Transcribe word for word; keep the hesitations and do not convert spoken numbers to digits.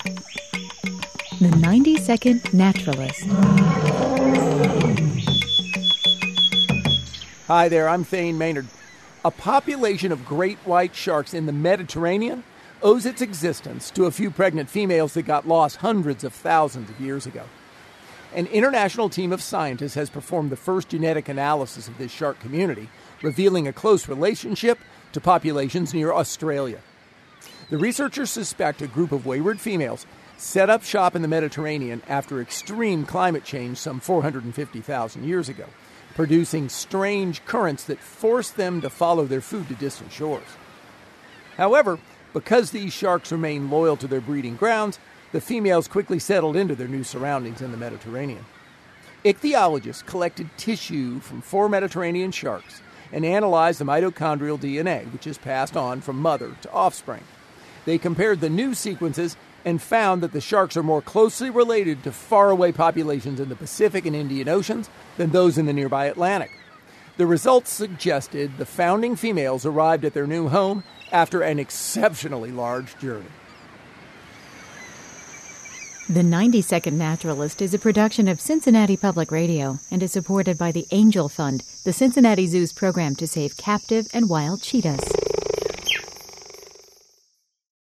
The ninety-second Naturalist. Hi there, I'm Thane Maynard. A population of great white sharks in the Mediterranean owes its existence to a few pregnant females that got lost hundreds of thousands of years ago. An international team of scientists has performed the first genetic analysis of this shark community, revealing a close relationship to populations near Australia. The researchers suspect a group of wayward females set up shop in the Mediterranean after extreme climate change some four hundred fifty thousand years ago, producing strange currents that forced them to follow their food to distant shores. However, because these sharks remain loyal to their breeding grounds, the females quickly settled into their new surroundings in the Mediterranean. Ichthyologists collected tissue from four Mediterranean sharks and analyzed the mitochondrial D N A, which is passed on from mother to offspring. They compared the new sequences and found that the sharks are more closely related to faraway populations in the Pacific and Indian Oceans than those in the nearby Atlantic. The results suggested the founding females arrived at their new home after an exceptionally large journey. The ninety-second Naturalist is a production of Cincinnati Public Radio and is supported by the Angel Fund, the Cincinnati Zoo's program to save captive and wild cheetahs.